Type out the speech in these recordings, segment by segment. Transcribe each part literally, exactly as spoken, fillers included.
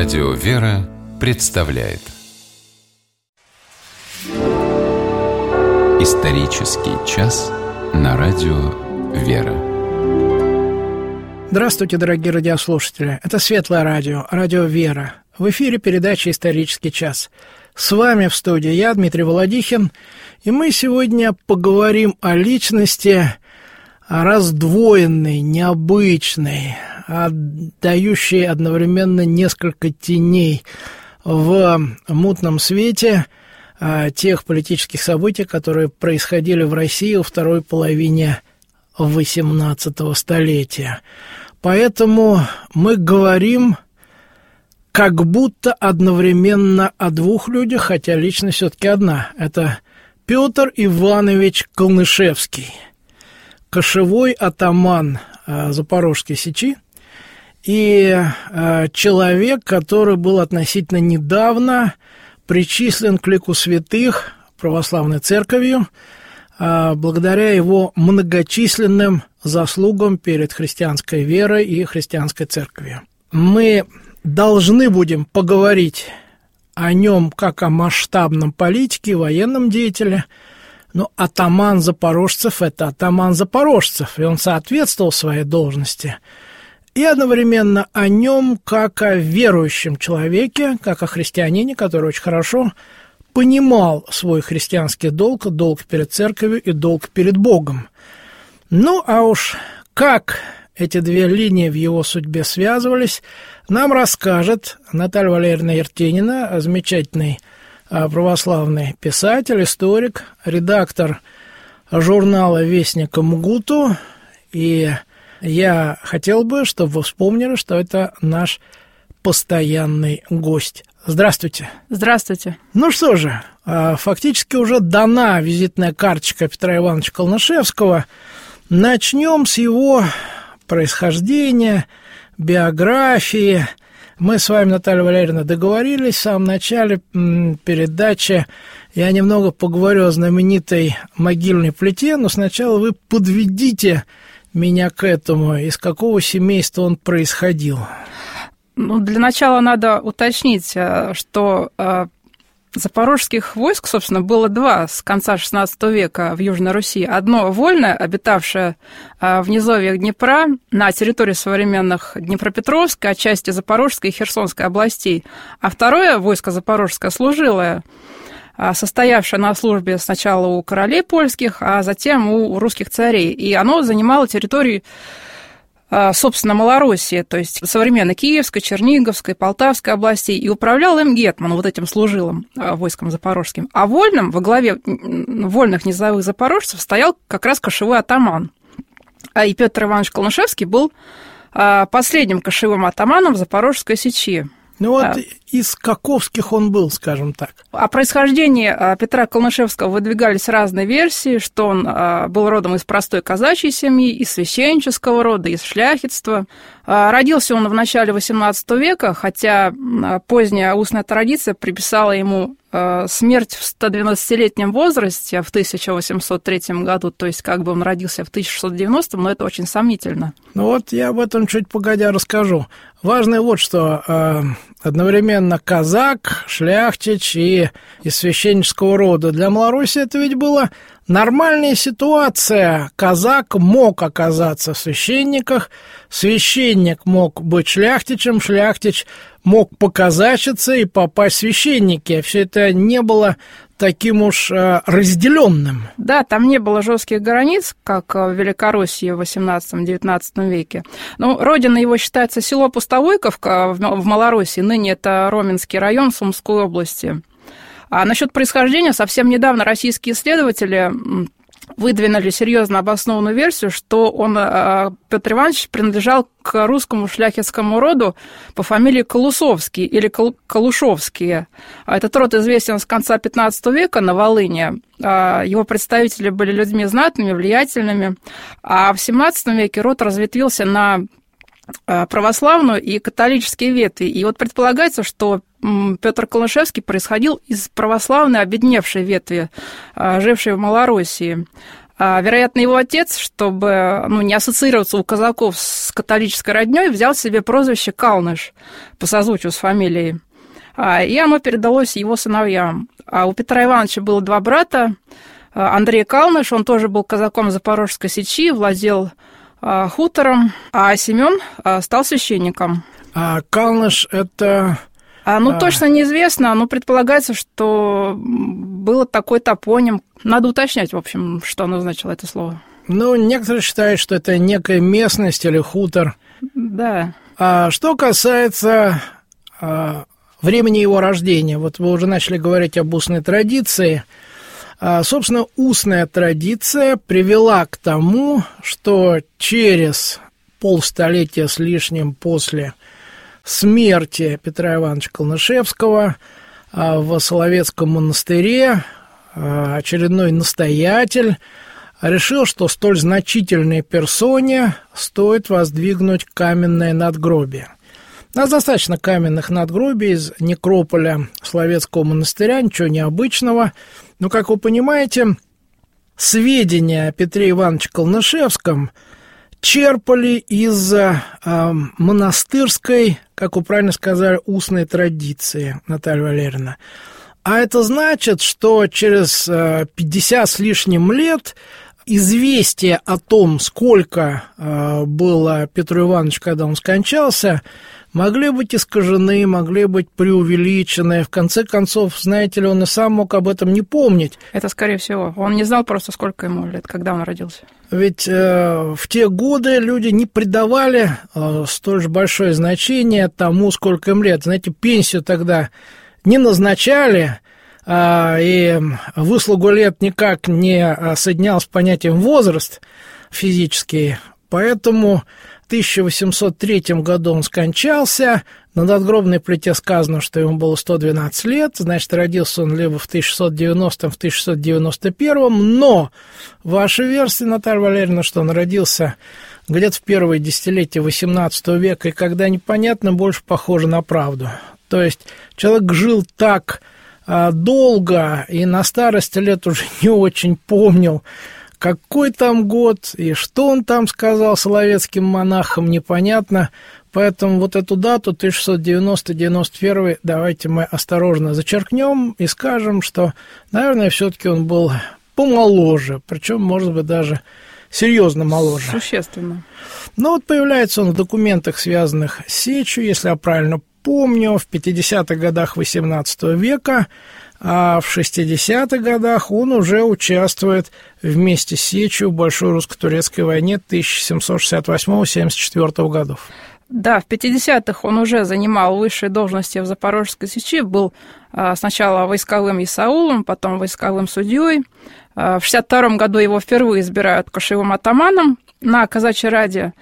Радио «Вера» представляет Исторический час на Радио «Вера». Здравствуйте, дорогие радиослушатели. Это Светлое радио, Радио «Вера». В эфире передача «Исторический час». С вами в студии я, Дмитрий Володихин, и мы сегодня поговорим о личности раздвоенной, необычной, отдающей одновременно несколько теней в мутном свете тех политических событий, которые происходили в России во второй половине восемнадцатого столетия. Поэтому мы говорим как будто одновременно о двух людях, хотя личность все-таки одна. Это Петр Иванович Калнышевский, кошевой атаман Запорожской Сечи и человек, который был относительно недавно причислен к лику святых православной церковью благодаря его многочисленным заслугам перед христианской верой и христианской церковью. Мы должны будем поговорить о нем как о масштабном политике, военном деятеле, но атаман запорожцев – это атаман запорожцев, и он соответствовал своей должности. И одновременно о нем как о верующем человеке, как о христианине, который очень хорошо понимал свой христианский долг, долг перед церковью и долг перед Богом. Ну, а уж как эти две линии в его судьбе связывались, нам расскажет Наталья Валерьевна Ертенина, замечательный православный писатель, историк, редактор журнала «Вестник МГУТУ». И я хотел бы, чтобы вы вспомнили, что это наш постоянный гость. Здравствуйте. Здравствуйте. Ну что же, фактически уже дана визитная карточка Петра Ивановича Калнышевского. Начнем с его происхождения, биографии. Мы с вами, Наталья Валерьевна, договорились в самом начале передачи. Я немного поговорю о знаменитой могильной плите, но сначала вы подведите меня к этому, из какого семейства он происходил. Ну, для начала надо уточнить, что запорожских войск, собственно, было два с конца шестнадцатого века в Южной Руси. Одно вольное, обитавшее в низовьях Днепра на территории современных Днепропетровской, отчасти Запорожской и Херсонской областей, а второе войско запорожское служилое, состоявшее на службе сначала у королей польских, а затем у русских царей. И оно занимало территорию, собственно, Малороссии, то есть современной Киевской, Черниговской, Полтавской областей, и управлял им гетман, вот этим служилым войском запорожским. А вольным, во главе вольных низовых запорожцев, стоял как раз кошевой атаман. И Петр Иванович Калнышевский был последним кошевым атаманом Запорожской Сечи. Ну вот из каковских он был, скажем так. О происхождении Петра Калнышевского выдвигались разные версии, что он был родом из простой казачьей семьи, из священнического рода, из шляхетства. Родился он в начале восемнадцатого века, хотя поздняя устная традиция приписала ему смерть в стодвенадцатилетнем возрасте в тысяча восемьсот третьем году, то есть как бы он родился в тысяча шестьсот девяностом, но это очень сомнительно. Ну вот я об этом чуть погодя расскажу. Важно вот что, э, одновременно казак, шляхтич и из священнического рода. Для Малороссии это ведь была нормальная ситуация. Казак мог оказаться в священниках, священник мог быть шляхтичем, шляхтич мог показачиться и попасть в священники. Все это не было таким уж разделенным. Да, там не было жестких границ, как в Великороссии в восемнадцатом-девятнадцатом веке. Но родиной его считается село Пустовойковка в Малороссии, ныне это Роменский район Сумской области. А насчет происхождения совсем недавно российские исследователи выдвинули серьезно обоснованную версию, что он, Петр Иванович, принадлежал к русскому шляхетскому роду по фамилии Калусовский или Калушовские. Этот род известен с конца пятнадцатого века на Волыни. Его представители были людьми знатными, влиятельными. А в семнадцатом веке род разветвился на православную и католические ветви. И вот предполагается, что Петр Калнышевский происходил из православной обедневшей ветви, жившей в Малороссии. Вероятно, его отец, чтобы ну, не ассоциироваться у казаков с католической роднёй, взял себе прозвище Калныш по созвучию с фамилией. И оно передалось его сыновьям. А у Петра Ивановича было два брата. Андрей Калныш, он тоже был казаком Запорожской сечи, владел хутором, а Семен стал священником. А Калныш – это… А, ну, а... точно неизвестно, но предполагается, что был такой топоним. Надо уточнять, в общем, что оно значило, это слово. Ну, некоторые считают, что это некая местность или хутор. Да. А что касается а, времени его рождения, вот вы уже начали говорить об устной традиции. А, собственно, устная традиция привела к тому, что через полстолетия с лишним после смерти Петра Ивановича Калнышевского в Соловецком монастыре очередной настоятель решил, что столь значительной персоне стоит воздвигнуть каменное надгробие. У нас достаточно каменных надгробий из некрополя Соловецкого монастыря, ничего необычного. Но, как вы понимаете, сведения о Петре Ивановиче Калнышевском черпали из э, монастырской, как вы правильно сказали, устной традиции, Наталья Валерьевна. А это значит, что через э, пятьдесят с лишним лет известие о том, сколько э, было Петру Ивановичу, когда он скончался, могли быть искажены, могли быть преувеличены. В конце концов, знаете ли, он и сам мог об этом не помнить. Это, скорее всего. Он не знал просто, сколько ему лет, когда он родился. Ведь э, в те годы люди не придавали э, столь же большое значение тому, сколько им лет. Знаете, пенсию тогда не назначали, э, и выслугу лет никак не соединялось с понятием возраст физический. Поэтому в тысяча восемьсот третьем году он скончался. На надгробной плите сказано, что ему было сто двенадцать лет. Значит, родился он либо в тысяча шестьсот девяностом, в тысяча шестьсот девяносто первом. Но ваша версия, Наталья Валерьевна, что он родился где-то в первое десятилетие восемнадцатого века, и когда непонятно, больше похоже на правду. То есть человек жил так а, долго, и на старости лет уже не очень помнил, какой там год и что он там сказал соловецким монахам, непонятно. Поэтому вот эту дату тысяча шестьсот девяностый — девяносто первый давайте мы осторожно зачеркнем и скажем, что, наверное, все-таки он был помоложе, причем, может быть, даже серьезно моложе. Существенно. Но вот появляется он в документах, связанных с Сечью, если я правильно помню, в пятидесятых годах восемнадцатого века, а в шестидесятых годах он уже участвует вместе с Сечью в Большой русско-турецкой войне тысяча семьсот шестьдесят восьмого — семьдесят четвёртого годов. Да, в пятидесятых он уже занимал высшие должности в Запорожской Сечи, был сначала войсковым исаулом, потом войсковым судьей. В шестьдесят втором году его впервые избирают кошевым атаманом на Казачьей Раде.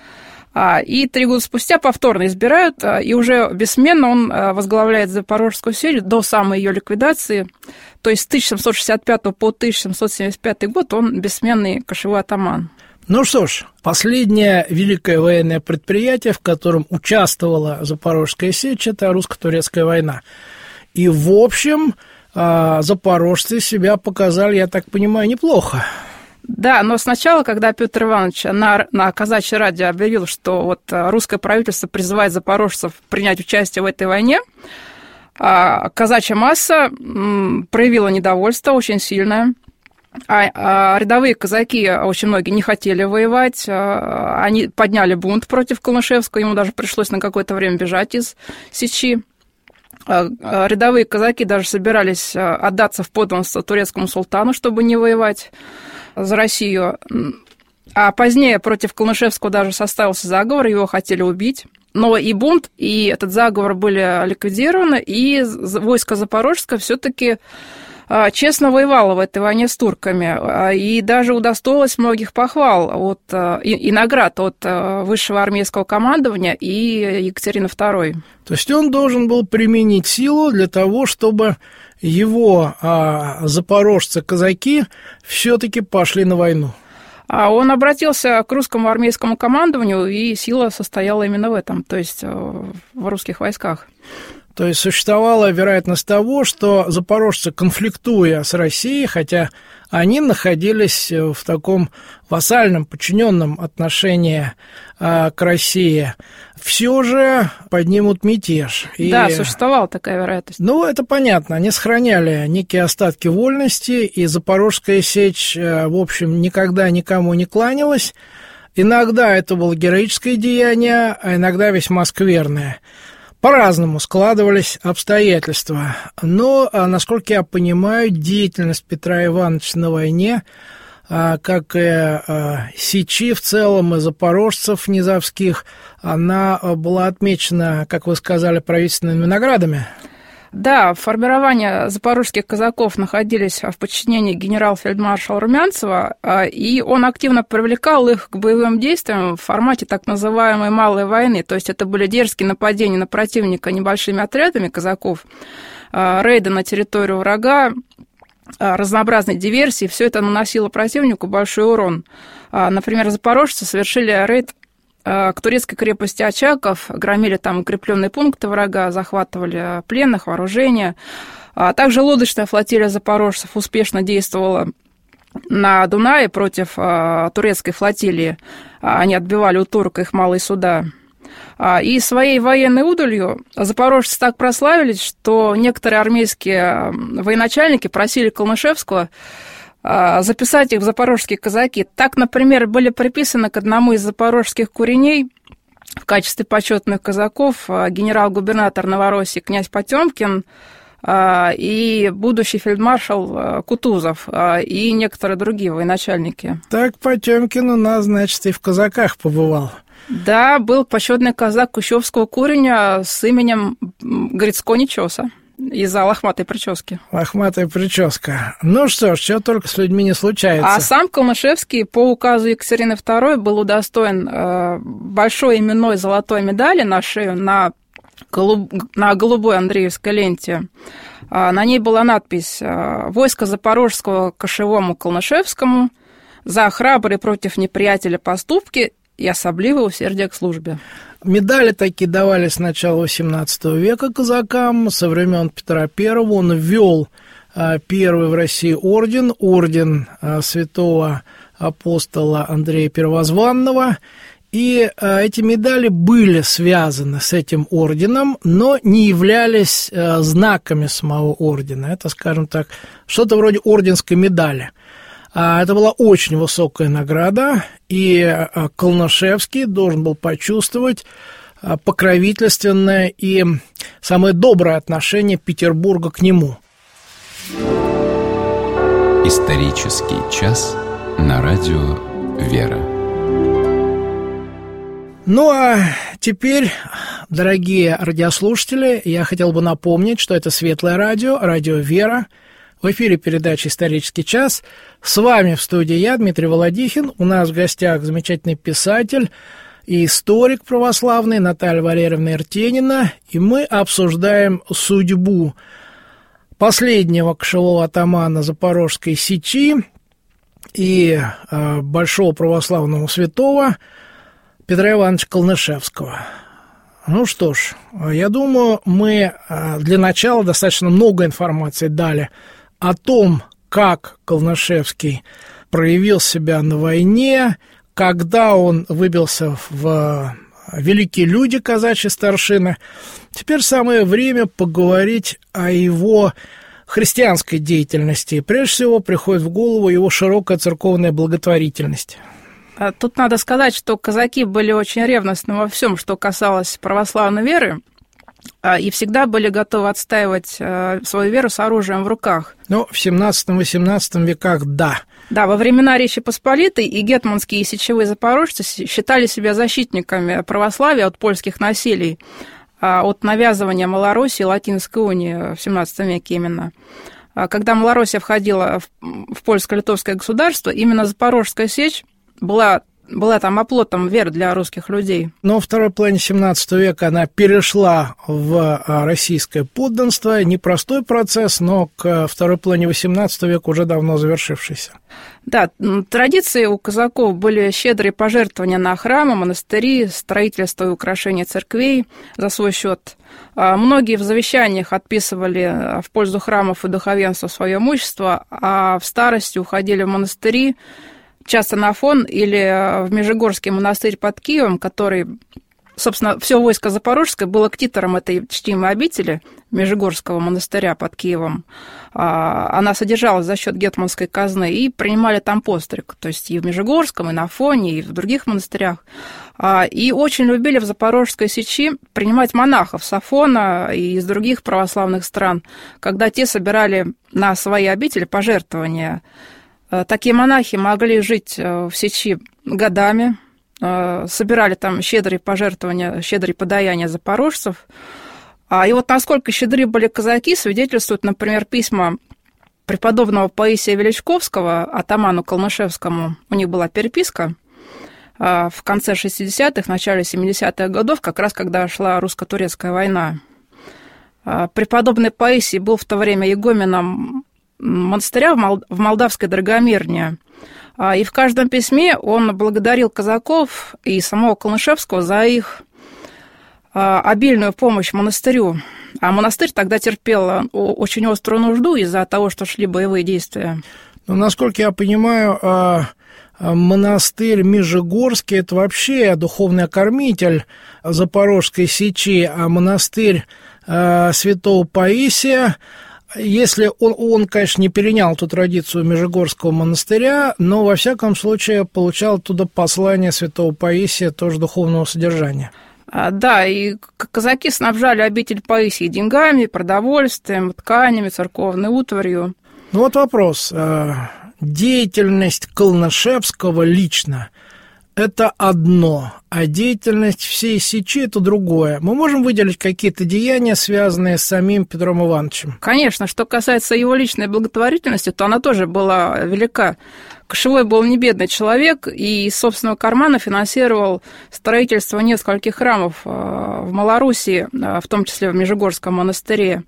И три года спустя повторно избирают, и уже бессменно он возглавляет Запорожскую Сечь до самой ее ликвидации. То есть с тысяча семьсот шестьдесят пятого по тысяча семьсот семьдесят пятый год он бессменный кошевой атаман. Ну что ж, последнее великое военное предприятие, в котором участвовала Запорожская Сечь, это русско-турецкая война. И, в общем, запорожцы себя показали, я так понимаю, неплохо. Да, но сначала, когда Петр Иванович на, на Казачьей Раде объявил, что вот русское правительство призывает запорожцев принять участие в этой войне, казачья масса проявила недовольство очень сильное. А, а рядовые казаки, очень многие, не хотели воевать, а, они подняли бунт против Калнышевского, ему даже пришлось на какое-то время бежать из Сечи. А, а рядовые казаки даже собирались отдаться в подданство турецкому султану, чтобы не воевать за Россию. А позднее против Калнышевского даже составился заговор, его хотели убить. Но и бунт, и этот заговор были ликвидированы, и войско Запорожское все-таки честно воевала в этой войне с турками, и даже удостоилась многих похвал от, и, и наград от высшего армейского командования и Екатерины второй. То есть он должен был применить силу для того, чтобы его а, запорожцы-казаки все-таки пошли на войну. А он обратился к русскому армейскому командованию, и сила состояла именно в этом, то есть в русских войсках. То есть существовала вероятность того, что запорожцы, конфликтуя с Россией, хотя они находились в таком вассальном, подчиненном отношении а, к России, все же поднимут мятеж. И, да, существовала такая вероятность. Ну, это понятно. Они сохраняли некие остатки вольности, и Запорожская сечь, в общем, никогда никому не кланялась. Иногда это было героическое деяние, а иногда весьма скверное. По-разному складывались обстоятельства. Но, насколько я понимаю, деятельность Петра Ивановича на войне, как и сечи в целом, и запорожцев низовских, она была отмечена, как вы сказали, правительственными наградами. Да, формирование запорожских казаков находились в подчинении генерал-фельдмаршала Румянцева, и он активно привлекал их к боевым действиям в формате так называемой «малой войны», то есть это были дерзкие нападения на противника небольшими отрядами казаков, рейды на территорию врага, разнообразные диверсии, все это наносило противнику большой урон. Например, запорожцы совершили рейд к турецкой крепости Очаков, громили там укрепленные пункты врага, захватывали пленных, вооружение. А также лодочная флотилия запорожцев успешно действовала на Дунае против турецкой флотилии. Они отбивали у турок их малые суда. И своей военной удалью запорожцы так прославились, что некоторые армейские военачальники просили Колнышевского записать их в запорожские казаки. Так, например, были приписаны к одному из запорожских куреней в качестве почетных казаков генерал-губернатор Новороссии князь Потемкин и будущий фельдмаршал Кутузов и некоторые другие военачальники. Так Потемкин у нас, значит, и в казаках побывал. Да, был почетный казак Кущевского куреня с именем Грицко Нечеса. Из-за лохматой прически. Лохматая прическа. Ну что ж, что только с людьми не случается. А сам Колнышевский по указу Екатерины второй был удостоен э, большой именной золотой медали на шею на, голуб... на голубой андреевской ленте. А на ней была надпись «Войско Запорожского кошевому Колнышевскому за храбрые против неприятеля поступки и особливое усердие к службе». Медали такие давали с начала восемнадцатого века казакам. Со времен Петра Первого он ввел первый в России орден, орден святого апостола Андрея Первозванного. И эти медали были связаны с этим орденом, но не являлись знаками самого ордена. Это, скажем так, что-то вроде орденской медали. Это была очень высокая награда, и Колнышевский должен был почувствовать покровительственное и самое доброе отношение Петербурга к нему. Исторический час на радио «Вера». Ну а теперь, дорогие радиослушатели, я хотел бы напомнить, что это Светлое радио, радио «Вера». В эфире передача «Исторический час». С вами в студии я, Дмитрий Володихин. У нас в гостях замечательный писатель и историк православный Наталья Валерьевна Иртенина. И мы обсуждаем судьбу последнего кошевого атамана Запорожской сечи и э, большого православного святого Петра Ивановича Колнышевского. Ну что ж, я думаю, мы э, для начала достаточно много информации дали о том, как Колнышевский проявил себя на войне, когда он выбился в великие люди, казачьи старшины. Теперь самое время поговорить о его христианской деятельности. Прежде всего приходит в голову его широкая церковная благотворительность. Тут надо сказать, что казаки были очень ревностны во всем, что касалось православной веры, и всегда были готовы отстаивать свою веру с оружием в руках. Ну, в семнадцатом-восемнадцатом веках, да. Да, во времена Речи Посполитой и гетманские и сечевые запорожцы считали себя защитниками православия от польских насилий, от навязывания Малороссии и Латинской унии в семнадцатом веке именно. Когда Малороссия входила в польско-литовское государство, именно Запорожская сечь была была там оплотом веры для русских людей. Но во второй половине семнадцатого века она перешла в российское подданство. Непростой процесс, но к второй половине восемнадцатого века уже давно завершившийся. Да, традиции у казаков были щедрые пожертвования на храмы, монастыри, строительство и украшение церквей за свой счет. Многие в завещаниях отписывали в пользу храмов и духовенства свое имущество, а в старости уходили в монастыри, часто на Афон или в Межигорский монастырь под Киевом, который, собственно, все войско Запорожское было ктитором этой чтимой обители Межигорского монастыря под Киевом. Она содержалась за счет гетманской казны, и принимали там постриг, то есть и в Межигорском, и на Афоне, и в других монастырях. И очень любили в Запорожской Сечи принимать монахов с Афона и из других православных стран, когда те собирали на свои обители пожертвования. Такие монахи могли жить в Сечи годами, собирали там щедрые пожертвования, щедрые подаяния запорожцев. И вот насколько щедры были казаки, свидетельствуют, например, письма преподобного Паисия Величковского атаману Колнышевскому. У них была переписка в конце шестидесятых, начале семидесятых годов, как раз когда шла русско-турецкая война. Преподобный Паисий был в то время игуменом монастыря в Молдавской Драгомирне. И в каждом письме он благодарил казаков и самого Колнышевского за их обильную помощь монастырю. А монастырь тогда терпел очень острую нужду из-за того, что шли боевые действия. Ну, насколько я понимаю, монастырь Межигорский – это вообще духовный окормитель Запорожской Сечи, а монастырь святого Паисия, если он, он, конечно, не перенял эту традицию Межигорского монастыря, но, во всяком случае, получал оттуда послание святого Паисия, тоже духовного содержания. Да, и казаки снабжали обитель Паисии деньгами, продовольствием, тканями, церковной утварью. Ну вот вопрос. Деятельность Колнышевского лично – это одно, а деятельность всей Сечи – это другое. Мы можем выделить какие-то деяния, связанные с самим Петром Ивановичем? Конечно, что касается его личной благотворительности, то она тоже была велика. Кошевой был не бедный человек и из собственного кармана финансировал строительство нескольких храмов в Малоруссии, в том числе в Межигорском монастыре.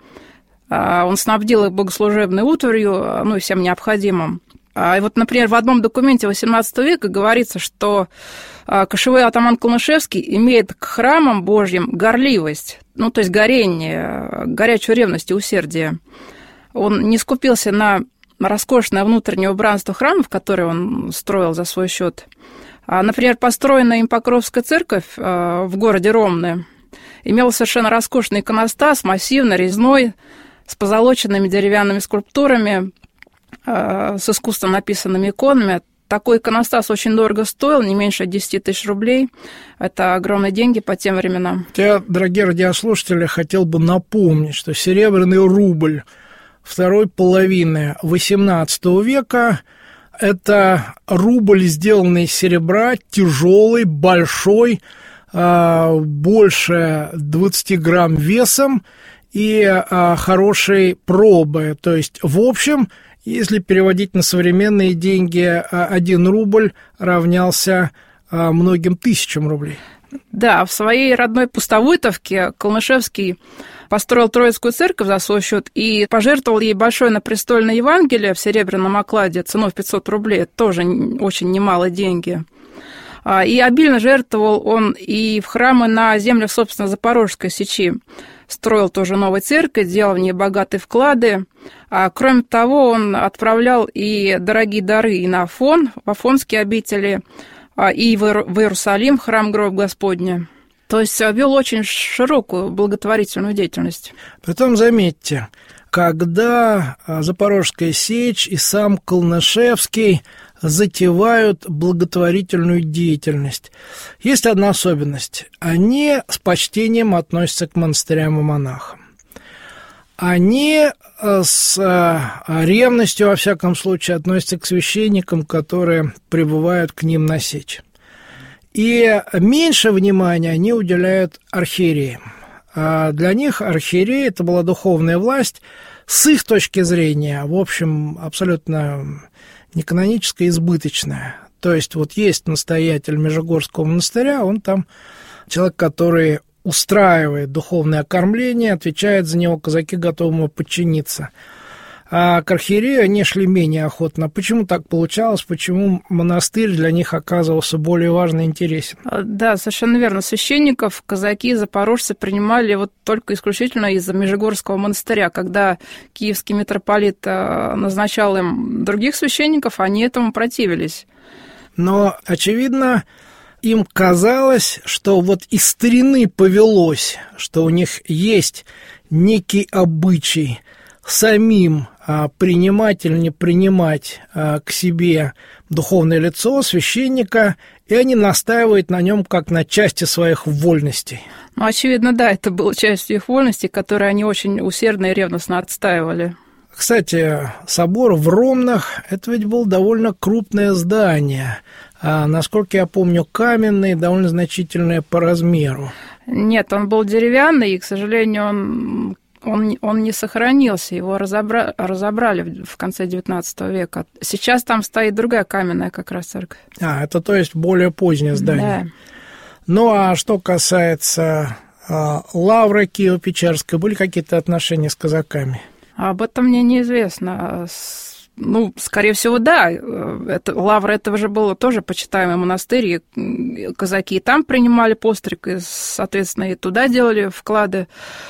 Он снабдил их богослужебной утварью, ну и всем необходимым. И вот, например, в одном документе восемнадцатого века говорится, что кошевой атаман Колнышевский имеет к храмам Божьим горливость, ну, то есть горение, горячую ревность и усердие. Он не скупился на роскошное внутреннее убранство храмов, которые он строил за свой счет. Например, построенная им Покровская церковь в городе Ромны имела совершенно роскошный иконостас, массивный, резной, с позолоченными деревянными скульптурами, с искусственно написанными иконами. Такой иконостас очень дорого стоил, не меньше десяти тысяч рублей. Это огромные деньги по тем временам. Я, дорогие радиослушатели, хотел бы напомнить, что серебряный рубль второй половины восемнадцатого века – это рубль, сделанный из серебра, тяжелый, большой, больше двадцати грамм весом и хорошей пробы. То есть, в общем, если переводить на современные деньги, один рубль равнялся многим тысячам рублей. Да, в своей родной Пустовойтовке Колнышевский построил Троицкую церковь за свой счет и пожертвовал ей большое напрестольное Евангелие в серебряном окладе ценой в пятьсот рублей. Это тоже очень немалые деньги. И обильно жертвовал он и в храмы на землях, собственно, Запорожской Сечи. Строил тоже новую церковь, делал в ней богатые вклады. А кроме того, он отправлял и дорогие дары и на Афон, в Афонские обители, и в Иерусалим, в храм Гроб Господня. То есть вел очень широкую благотворительную деятельность. Притом, заметьте, когда Запорожская Сечь и сам Колнышевский затевают благотворительную деятельность, есть одна особенность. Они с почтением относятся к монастырям и монахам. Они с ревностью, во всяком случае, относятся к священникам, которые прибывают к ним на сечь. И меньше внимания они уделяют архиереям. А для них архиерей – это была духовная власть, с их точки зрения, в общем, абсолютно неканоническая, избыточная. То есть вот есть настоятель Межигорского монастыря, он там человек, который устраивает духовное окормление, отвечает за него, казаки готовы ему подчиниться. А к архиерею они шли менее охотно. Почему так получалось? Почему монастырь для них оказывался более важный и интересен? Да, совершенно верно. Священников казаки, запорожцы принимали вот только исключительно из-за Межигорского монастыря. Когда киевский митрополит назначал им других священников, они этому противились. Но, очевидно, им казалось, что вот из старины повелось, что у них есть некий обычай самим а, принимать или не принимать а, к себе духовное лицо, священника, и они настаивают на нем как на части своих вольностей. Ну, очевидно, да, это было частью их вольностей, которые они очень усердно и ревностно отстаивали. Кстати, собор в Ромнах – это ведь было довольно крупное здание. А, насколько я помню, каменное, довольно значительное по размеру. Нет, он был деревянный, и, к сожалению, он... Он, он не сохранился, его разобра, разобрали в конце девятнадцатого века. Сейчас там стоит другая каменная как раз церковь. А, это то есть более позднее здание. Да. Ну, а что касается а, Лавры Киево-Печерской, были какие-то отношения с казаками? Об этом мне неизвестно. Ну, скорее всего, да. Это, Лавра этого же было тоже почитаемый монастырь, и казаки и там принимали постриг, и, соответственно, и туда делали вклады.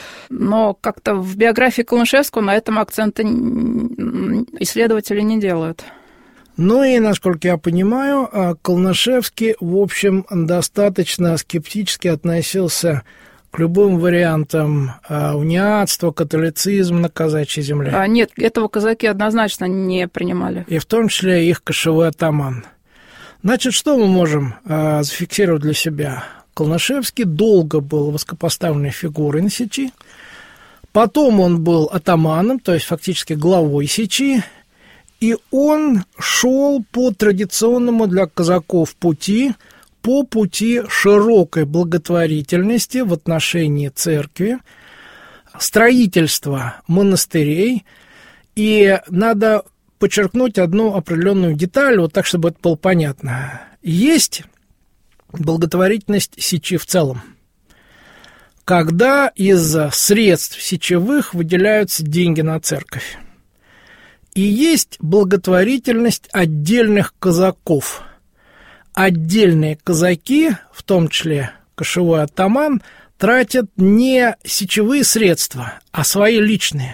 Но как-то в биографии Калнышевского на этом акцента исследователи не делают. Ну и, насколько я понимаю, Калнышевский, в общем, достаточно скептически относился к любым вариантам униатства, католицизма на казачьей земле. А, нет, этого казаки однозначно не принимали. И в том числе их кошевой атаман. Значит, что мы можем а, зафиксировать для себя? Калнышевский долго был высокопоставленной фигурой на Сечи. Потом он был атаманом, то есть фактически главой Сечи. И он шел по традиционному для казаков пути, по пути широкой благотворительности в отношении церкви, строительства монастырей. И надо подчеркнуть одну определенную деталь, вот так, чтобы это было понятно. Есть благотворительность Сечи в целом, когда из средств сечевых выделяются деньги на церковь. И есть благотворительность отдельных казаков. Отдельные казаки, в том числе кошевой атаман, тратят не сечевые средства, а свои личные.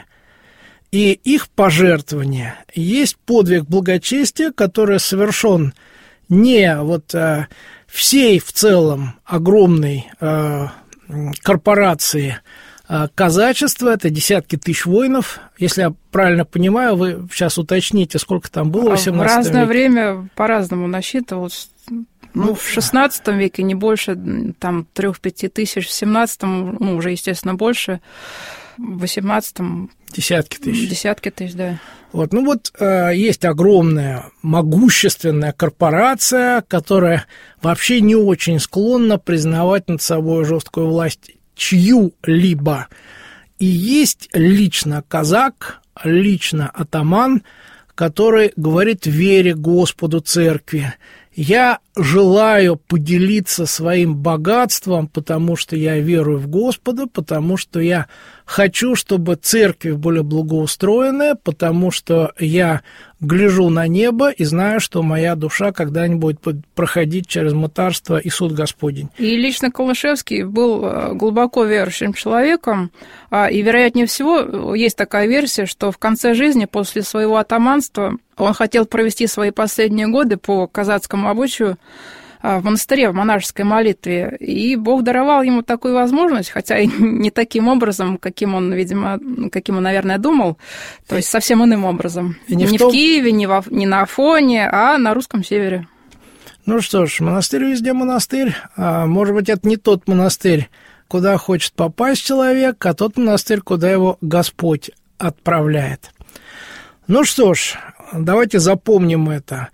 И их пожертвования есть подвиг благочестия, который совершен не вот а, всей в целом огромной а, корпорации а, казачества, это десятки тысяч воинов. Если я правильно понимаю, вы сейчас уточните, сколько там было в восемнадцатом веке. В разное время по-разному насчитывалось. Ну, в шестнадцатом веке не больше, там, трех-пяти тысяч, в семнадцатом, ну, уже, естественно, больше, в восемнадцатом... Десятки тысяч. Десятки тысяч, да. Вот, ну вот э, есть огромная, могущественная корпорация, которая вообще не очень склонна признавать над собой жесткую власть чью-либо. И есть лично казак, лично атаман, который говорит вере Господу церкви. Я желаю поделиться своим богатством, потому что я верую в Господа, потому что я хочу, чтобы церковь была благоустроенная, потому что я гляжу на небо и знаю, что моя душа когда-нибудь будет проходить через мытарство и суд Господень. И лично Калнышевский был глубоко верующим человеком, и, вероятнее всего, есть такая версия, что в конце жизни, после своего атаманства, он хотел провести свои последние годы по казацкому обычаю в монастыре, в монашеской молитве, и Бог даровал ему такую возможность, хотя и не таким образом, каким он, видимо, каким он, наверное, думал, то есть совсем иным образом. И не не в, том... в Киеве, не, во, не на Афоне, а на русском севере. Ну что ж, монастырь везде монастырь. А, может быть, это не тот монастырь, куда хочет попасть человек, а тот монастырь, куда его Господь отправляет. Ну что ж, давайте запомним это.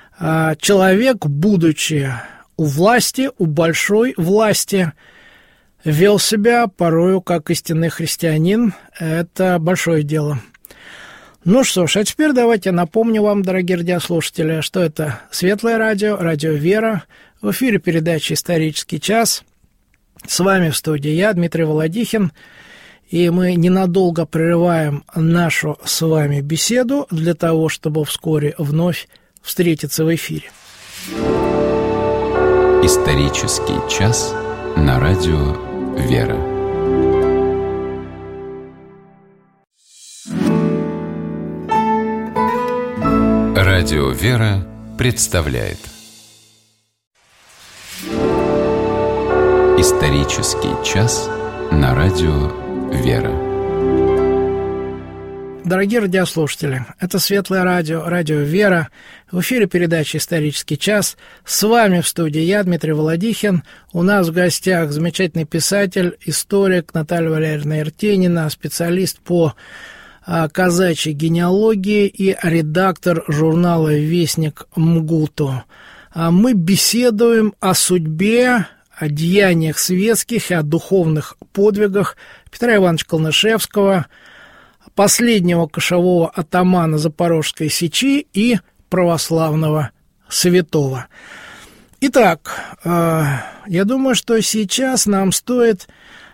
Человек, будучи у власти, у большой власти, вел себя порою как истинный христианин. Это большое дело. Ну что ж, а теперь давайте напомню вам, дорогие радиослушатели, что это Светлое радио, радио «Вера». В эфире передача «Исторический час». С вами в студии я, Дмитрий Володихин. И мы ненадолго прерываем нашу с вами беседу для того, чтобы вскоре вновь встретиться в эфире. Исторический час на радио «Вера». Радио «Вера» представляет Исторический час на радио «Вера». Дорогие радиослушатели, это Светлое радио, радио «Вера». В эфире передача «Исторический час». С вами в студии я, Дмитрий Володихин. У нас в гостях замечательный писатель, историк Наталья Валерьевна Иртенина, специалист по казачьей генеалогии и редактор журнала «Вестник МГУТу». Мы беседуем о судьбе, о деяниях светских и о духовных подвигах Петра Ивановича Колнышевского, последнего кошевого атамана Запорожской сечи и православного святого. Итак, я думаю, что сейчас нам стоит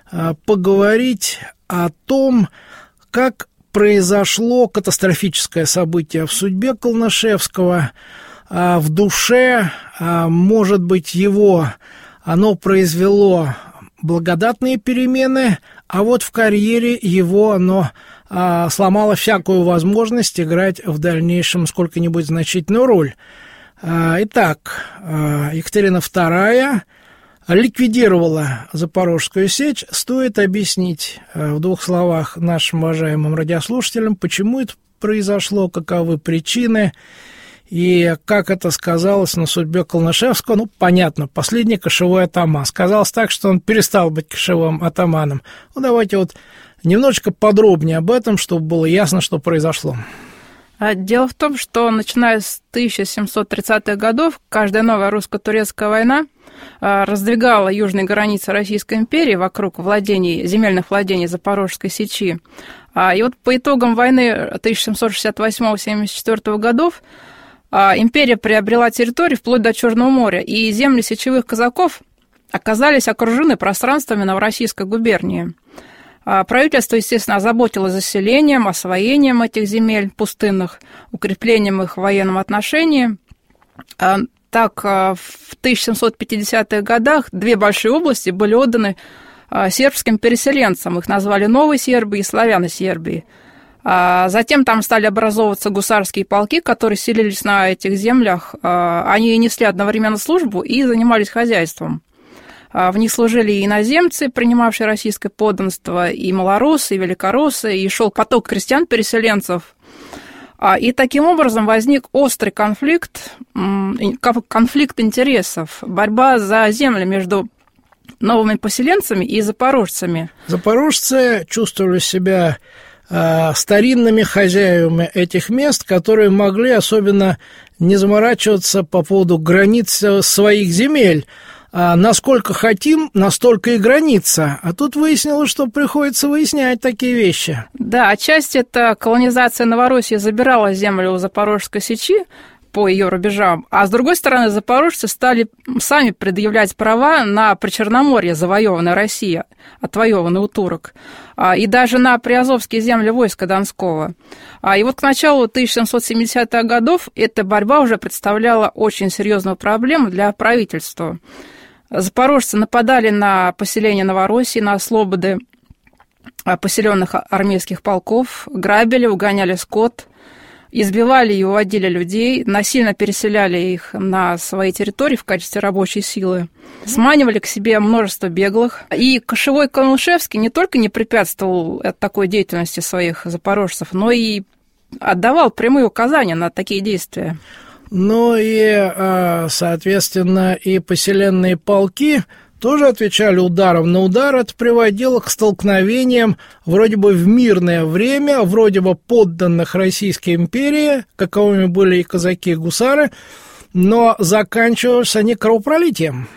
поговорить о том, как произошло катастрофическое событие в судьбе Колнышевского, в душе, может быть, его оно произвело благодатные перемены, а вот в карьере его оно сломало всякую возможность играть в дальнейшем сколько-нибудь значительную роль. Итак, Екатерина вторая ликвидировала Запорожскую сечь. Стоит объяснить в двух словах нашим уважаемым радиослушателям, почему это произошло, каковы причины и как это сказалось на судьбе Колнышевского. Ну, понятно, последний кошевой атаман. Сказалось так, что он перестал быть кошевым атаманом. Ну, давайте вот немножечко подробнее об этом, чтобы было ясно, что произошло. Дело в том, что начиная с тысяча семьсот тридцатых годов каждая новая русско-турецкая война раздвигала южные границы Российской империи вокруг владений, земельных владений Запорожской сечи. И вот по итогам войны тысяча семьсот шестьдесят восьмого — семьдесят четвёртого годов империя приобрела территории вплоть до Черного моря, и земли сечевых казаков оказались окружены пространствами Новороссийской губернии. Правительство, естественно, озаботилось заселением, освоением этих земель пустынных, укреплением их в военном отношении. Так, в тысяча семьсот пятидесятых годах две большие области были отданы сербским переселенцам. Их назвали Новой Сербией и Славяно-Сербией. Затем там стали образовываться гусарские полки, которые селились на этих землях. Они несли одновременно службу и занимались хозяйством. В них служили и иноземцы, принимавшие российское подданство, и малороссы, и великороссы, и шел поток крестьян-переселенцев. И таким образом возник острый конфликт, конфликт интересов, борьба за земли между новыми поселенцами и запорожцами. Запорожцы чувствовали себя э, старинными хозяевами этих мест, которые могли особенно не заморачиваться по поводу границ своих земель. А насколько хотим, настолько и граница. А тут выяснилось, что приходится выяснять такие вещи. Да, отчасти это колонизация Новороссии забирала землю у Запорожской сечи по ее рубежам, а с другой стороны запорожцы стали сами предъявлять права на Причерноморье, завоеванное Россией, отвоеванное у турок, и даже на приазовские земли войска Донского. И вот к началу тысяча семьсот семидесятых годов эта борьба уже представляла очень серьезную проблему для правительства. Запорожцы нападали на поселения Новороссии, на слободы поселенных армейских полков, грабили, угоняли скот, избивали и уводили людей, насильно переселяли их на свои территории в качестве рабочей силы, сманивали к себе множество беглых. И кошевой Колнышевский не только не препятствовал такой деятельности своих запорожцев, но и отдавал прямые указания на такие действия. Ну и, соответственно, и поселенные полки тоже отвечали ударом на удар. Это приводило к столкновениям вроде бы в мирное время, вроде бы подданных Российской империи, каковыми были и казаки, и гусары, но заканчивались они кровопролитием.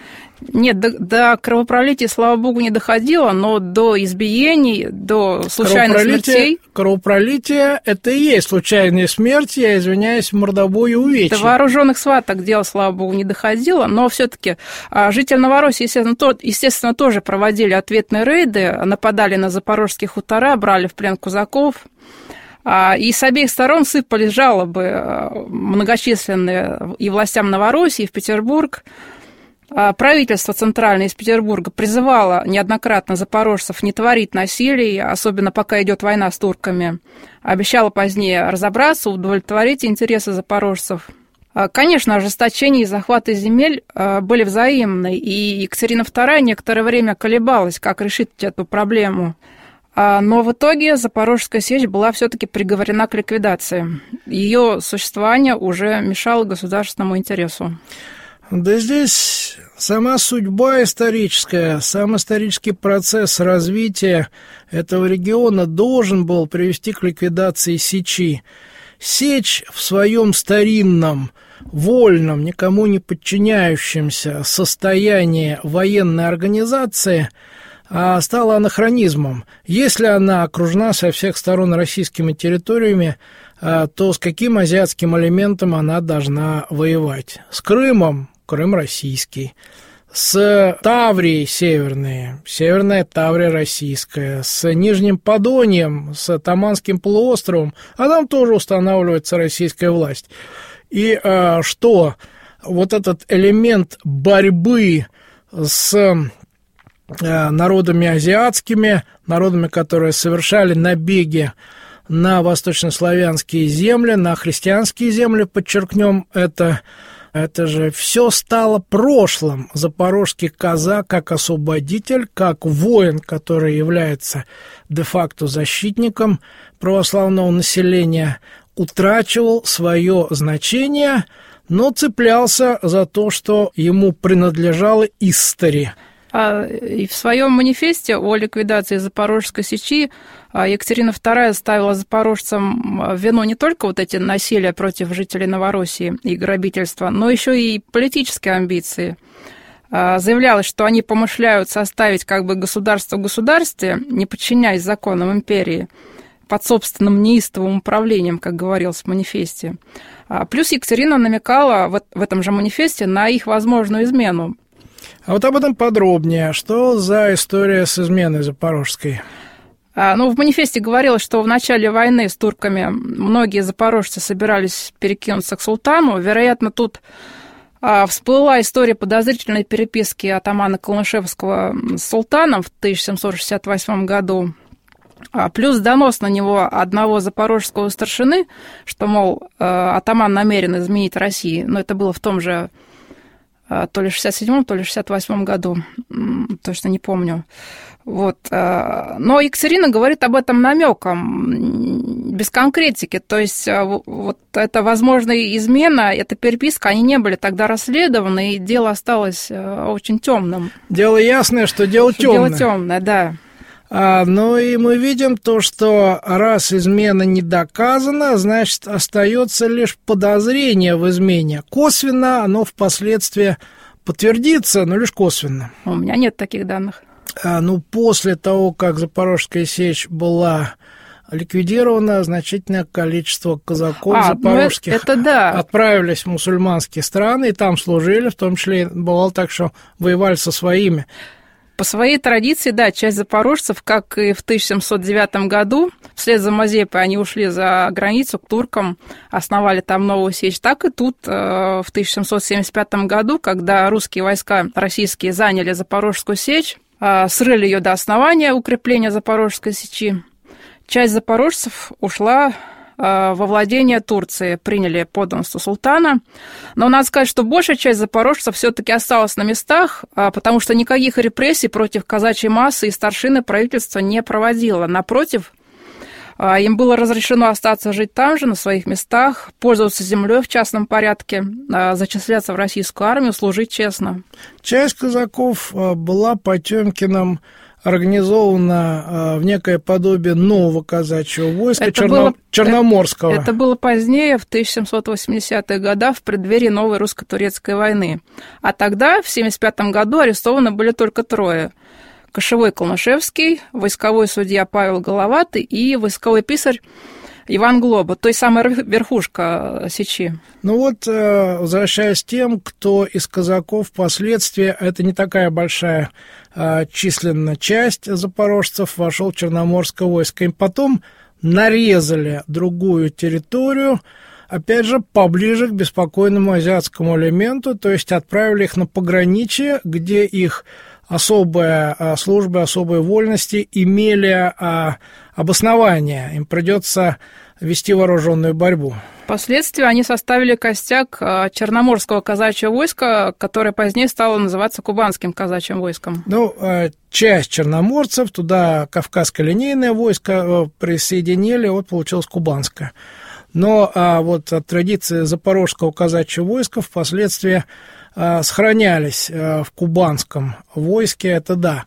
Нет, до, до кровопролития, слава богу, не доходило, но до избиений, до случайных смертей... Кровопролитие – это и есть случайные смерти, я извиняюсь, мордобой и увечья. До вооруженных схваток дело, слава богу, не доходило, но все-таки жители Новороссии, естественно, то, естественно, тоже проводили ответные рейды, нападали на запорожские хутора, брали в плен казаков. И с обеих сторон сыпались жалобы многочисленные и властям Новороссии, и в Петербург. Правительство центральное из Петербурга призывало неоднократно запорожцев не творить насилий, особенно пока идет война с турками. Обещало позднее разобраться, удовлетворить интересы запорожцев. Конечно, ожесточение и захваты земель были взаимны, и Екатерина вторая некоторое время колебалась, как решить эту проблему. Но в итоге Запорожская сечь была все-таки приговорена к ликвидации. Ее существование уже мешало государственному интересу. Да здесь сама судьба историческая, сам исторический процесс развития этого региона должен был привести к ликвидации Сечи. Сечь в своем старинном, вольном, никому не подчиняющемся состоянии военной организации стала анахронизмом. Если она окружена со всех сторон российскими территориями, то с каким азиатским элементом она должна воевать? С Крымом? Крым российский. С Таврией северной, северная Таврия российская. С Нижним Подоньем, с Таманским полуостровом, а там тоже устанавливается российская власть. И а, что? Вот этот элемент борьбы с а, народами азиатскими, народами, которые совершали набеги на восточнославянские земли, на христианские земли, подчеркнем это. Это же все стало прошлым. Запорожский казак как освободитель, как воин, который является де-факто защитником православного населения, утрачивал свое значение, но цеплялся за то, что ему принадлежало истори. И в своем манифесте о ликвидации Запорожской сечи Екатерина вторая ставила запорожцам в вину не только вот эти насилия против жителей Новороссии и грабительства, но еще и политические амбиции. Заявлялось, что они помышляют составить как бы государство в государстве, не подчиняясь законам империи, под собственным неистовым управлением, как говорилось в манифесте. Плюс Екатерина намекала в этом же манифесте на их возможную измену. А вот об этом подробнее. Что за история с изменой запорожской? Ну, в манифесте говорилось, что в начале войны с турками многие запорожцы собирались перекинуться к султану. Вероятно, тут всплыла история подозрительной переписки атамана Калнышевского с султаном в тысяча семьсот шестьдесят восьмом году. Плюс донос на него одного запорожского старшины, что, мол, атаман намерен изменить Россию. Но это было в том же то ли в шестьдесят седьмом, то ли в шестьдесят восьмом году, точно не помню. Вот. Но Екатерина говорит об этом намеком, без конкретики. То есть вот эта возможная измена, эта переписка, они не были тогда расследованы, и дело осталось очень темным. Дело ясное, что дело темное. Дело темное, да. А, ну и мы видим то, что раз измена не доказана, значит, остается лишь подозрение в измене. Косвенно оно впоследствии подтвердится, но лишь косвенно. У меня нет таких данных. А, ну, после того, как Запорожская сечь была ликвидирована, значительное количество казаков а, запорожских ну это, это да. отправились в мусульманские страны и там служили, в том числе бывало так, что воевали со своими. По своей традиции, да, часть запорожцев, как и в тысяча семьсот девятом году, вслед за Мазепой они ушли за границу к туркам, основали там новую сечь, так и тут в тысяча семьсот семьдесят пятом году, когда русские войска российские заняли Запорожскую сечь, срыли ее до основания укрепления Запорожской сечи, часть запорожцев ушла во владение Турции, приняли подданство султана. Но надо сказать, что большая часть запорожцев все-таки осталась на местах, потому что никаких репрессий против казачьей массы и старшины правительство не проводило. Напротив, им было разрешено остаться жить там же, на своих местах, пользоваться землей в частном порядке, зачисляться в российскую армию, служить честно. Часть казаков была Потёмкиным организовано в некое подобие нового казачьего войска, это черно... было, черноморского. Это, это было позднее, в тысяча семьсот восьмидесятых годах, в преддверии новой русско-турецкой войны. А тогда, в семьдесят пятом году, арестованы были только трое. Кошевой Колнышевский, войсковой судья Павел Головатый и войсковой писарь Иван Глоба, той самой верхушка Сечи. Ну вот, возвращаясь к тем, кто из казаков впоследствии, это не такая большая численная часть запорожцев, вошел в Черноморское войско. Им потом нарезали другую территорию, опять же, поближе к беспокойному азиатскому элементу, то есть отправили их на пограничье, где их особые службы, особые вольности имели обоснование. Им придется вести вооруженную борьбу. Впоследствии они составили костяк Черноморского казачьего войска, которое позднее стало называться Кубанским казачьим войском. Ну, часть черноморцев, туда Кавказское линейное войско присоединили, вот получилось Кубанское. Но а вот от традиции Запорожского казачьего войска впоследствии а, сохранялись а, в Кубанском войске, это да.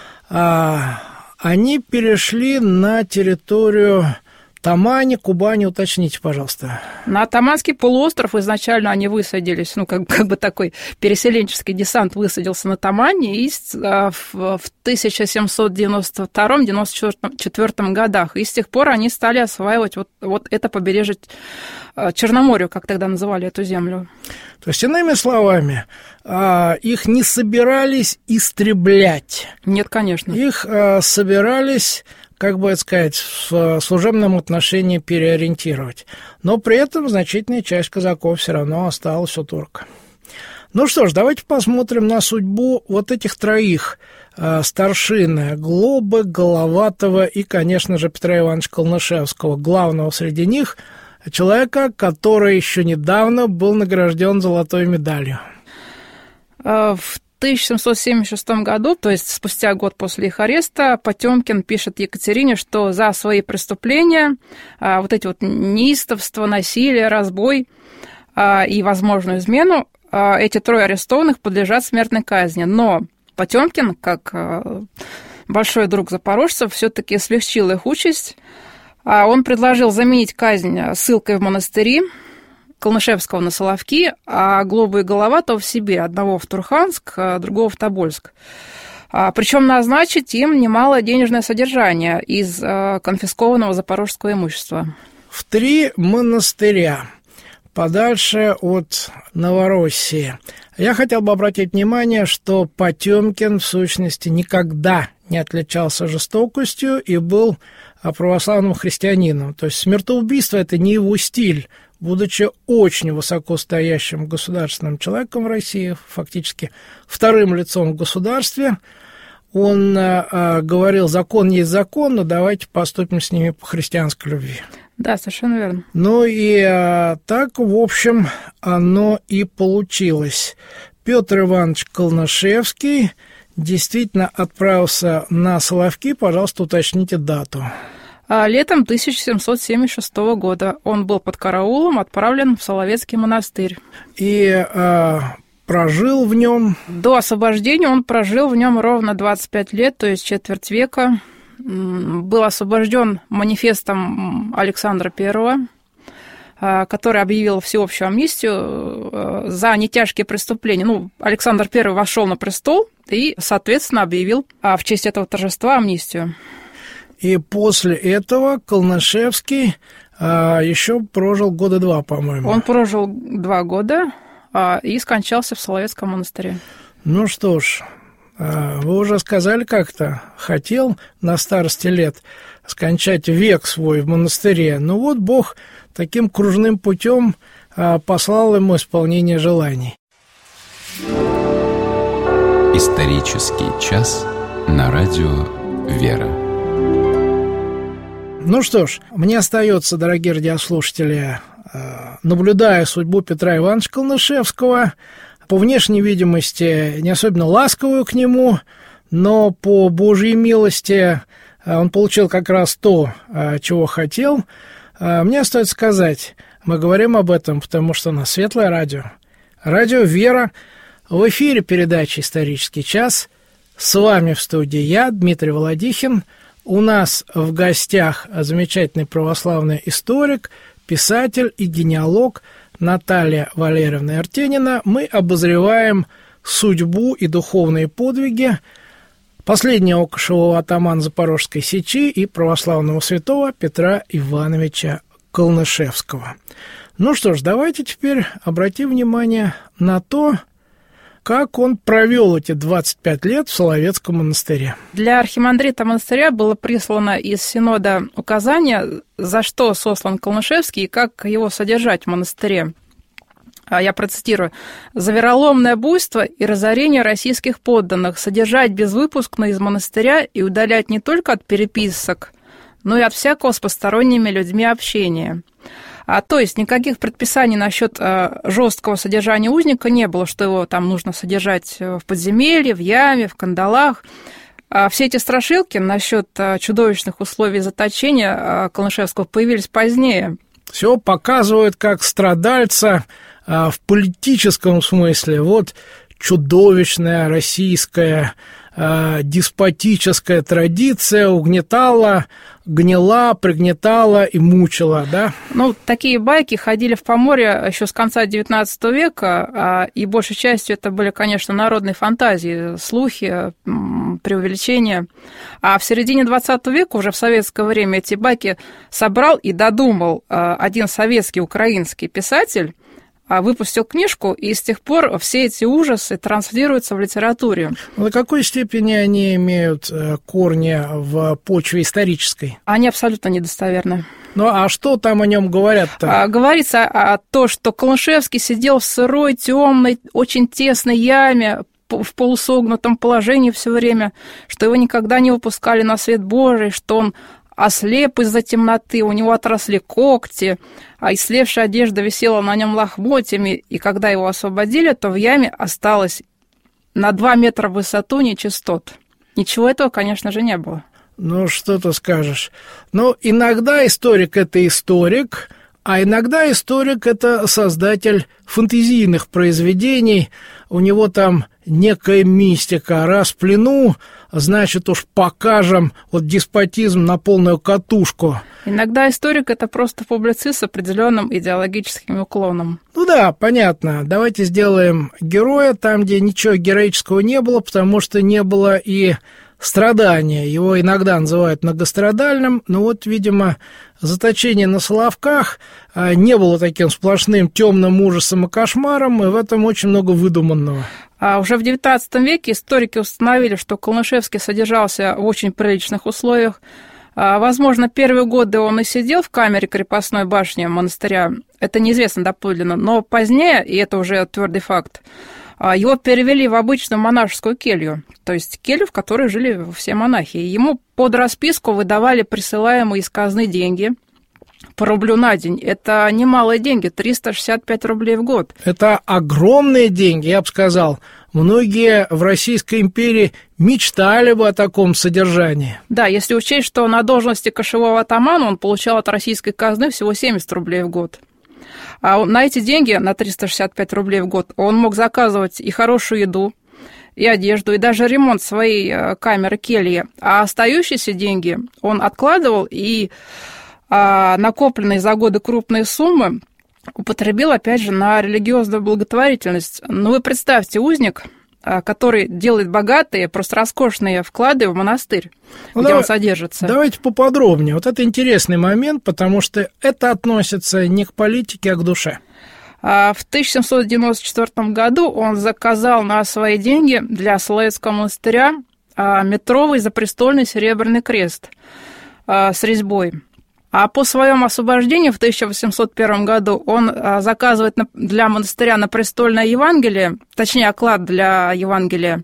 А, они перешли на территорию Тамани, Кубани, уточните, пожалуйста. На Таманский полуостров изначально они высадились, ну, как, как бы такой переселенческий десант высадился на Тамани, и в, в тысяча семьсот девяносто втором — девяносто четвёртом годах. И с тех пор они стали осваивать вот, вот это побережье Черноморья, как тогда называли эту землю. То есть, иными словами, их не собирались истреблять. Нет, конечно. Их собирались, как бы это сказать, в служебном отношении переориентировать. Но при этом значительная часть казаков все равно осталась у турка. Ну что ж, давайте посмотрим на судьбу вот этих троих старшин: Глобы, Головатого и, конечно же, Петра Ивановича Колнышевского, главного среди них, человека, который еще недавно был награжден золотой медалью. В тысяча семьсот семьдесят шестом году, то есть спустя год после их ареста, Потёмкин пишет Екатерине, что за свои преступления, вот эти вот неистовство, насилие, разбой и возможную измену, эти трое арестованных подлежат смертной казни. Но Потёмкин, как большой друг запорожцев, все-таки смягчил их участь. Он предложил заменить казнь ссылкой в монастыри, Колнышевского на Соловки, а Глобу и Головатого в Сибирь, одного в Турханск, а другого в Тобольск. Причем назначить им немалое денежное содержание из конфискованного запорожского имущества. В три монастыря, подальше от Новороссии. Я хотел бы обратить внимание, что Потёмкин в сущности никогда не отличался жестокостью и был православным христианином. То есть смертоубийство – это не его стиль. Будучи очень высокостоящим государственным человеком в России, фактически вторым лицом в государстве, он а, говорил: закон есть закон, но давайте поступим с ними по христианской любви. Да, совершенно верно. Ну и а, так, в общем, оно и получилось. Петр Иванович Колнышевский действительно отправился на Соловки. Пожалуйста, уточните дату. Летом тысяча семьсот семьдесят шестого года он был под караулом отправлен в Соловецкий монастырь. И а, прожил в нем? До освобождения он прожил в нем ровно двадцать пять лет, то есть четверть века. Был освобожден манифестом Александра Первого, который объявил всеобщую амнистию за нетяжкие преступления. Ну, Александр Первый вошел на престол и, соответственно, объявил в честь этого торжества амнистию. И после этого Колнышевский а, еще прожил года два, по-моему. Он прожил два года а, и скончался в Соловецком монастыре. Ну что ж, а, вы уже сказали как-то, хотел на старости лет скончать век свой в монастыре. Ну вот Бог таким кружным путем а, послал ему исполнение желаний. Исторический час на радио «Вера». Ну что ж, мне остается, дорогие радиослушатели, наблюдая судьбу Петра Ивановича Колнышевского, по внешней видимости не особенно ласковую к нему, но по Божьей милости он получил как раз то, чего хотел. Мне остается сказать, мы говорим об этом, потому что у нас светлое радио. Радио «Вера». В эфире передача «Исторический час». С вами в студии я, Дмитрий Володихин. У нас в гостях замечательный православный историк, писатель и генеалог Наталья Валерьевна Ертенина. Мы обозреваем судьбу и духовные подвиги последнего кошевого атамана Запорожской сечи и православного святого Петра Ивановича Колнышевского. Ну что ж, давайте теперь обратим внимание на то, как он провел эти двадцать пять лет в Соловецком монастыре. Для архимандрита монастыря было прислано из Синода указание, за что сослан Колнышевский и как его содержать в монастыре. Я процитирую. «За вероломное буйство и разорение российских подданных содержать безвыпускно из монастыря и удалять не только от переписок, но и от всякого с посторонними людьми общения». А, то есть никаких предписаний насчет а, жесткого содержания узника не было, что его там нужно содержать в подземелье, в яме, в кандалах. А все эти страшилки насчет а, чудовищных условий заточения а, Колнышевского появились позднее. Все показывают как страдальца а, в политическом смысле. Вот чудовищная российская а, деспотическая традиция угнетала, гнила, пригнетала и мучила, да? Ну, такие байки ходили в Поморье еще с конца девятнадцатого века, и большей частью это были, конечно, народные фантазии, слухи, преувеличения. А в середине двадцатого века, уже в советское время, эти байки собрал и додумал один советский украинский писатель, выпустил книжку, и с тех пор все эти ужасы транслируются в литературе. На какой степени они имеют корни в почве исторической? Они абсолютно недостоверны. Ну, а что там о нем говорят-то? А, говорится о, о том, что Колнышевский сидел в сырой, темной, очень тесной яме, в полусогнутом положении все время, что его никогда не выпускали на свет Божий, что он ослеп из-за темноты, у него отросли когти, а истлевшая одежда висела на нем лохмотьями, и когда его освободили, то в яме осталось на два метра в высоту нечистот. Ничего этого, конечно же, не было. Ну, что ты скажешь? Ну, иногда историк – это историк, а иногда историк – это создатель фэнтезийных произведений. У него там некая мистика. Раз в плену, значит, уж покажем вот деспотизм на полную катушку. Иногда историк – это просто публицист с определенным идеологическим уклоном. Ну да, понятно. Давайте сделаем героя там, где ничего героического не было, потому что не было и страдания. Его иногда называют многострадальным, но вот, видимо, заточение на Соловках не было таким сплошным темным ужасом и кошмаром, и в этом очень много выдуманного. А уже в девятнадцатом веке историки установили, что Колнышевский содержался в очень приличных условиях. Возможно, первые годы он и сидел в камере крепостной башни монастыря, это неизвестно доподлинно, но позднее, и это уже твердый факт, его перевели в обычную монашескую келью, то есть келью, в которой жили все монахи. Ему под расписку выдавали присылаемые из казны деньги по рублю на день. Это немалые деньги, триста шестьдесят пять рублей в год. Это огромные деньги, я бы сказал. Многие в Российской империи мечтали бы о таком содержании. Да, если учесть, что на должности кошевого атамана он получал от российской казны всего семьдесят рублей в год. А на эти деньги, на триста шестьдесят пять рублей в год, он мог заказывать и хорошую еду, и одежду, и даже ремонт своей камеры кельи. А остающиеся деньги он откладывал и а, накопленные за годы крупные суммы употребил, опять же, на религиозную благотворительность. Ну, вы представьте, узник, который делает богатые, просто роскошные вклады в монастырь, ну, где давай, он содержится. Давайте поподробнее. Вот это интересный момент, потому что это относится не к политике, а к душе. В тысяча семьсот девяносто четвёртом году он заказал на свои деньги для Соловецкого монастыря метровый запрестольный серебряный крест с резьбой. А по своему освобождению в тысяча восемьсот первом году он заказывает для монастыря на престольное Евангелие, точнее, оклад для Евангелия,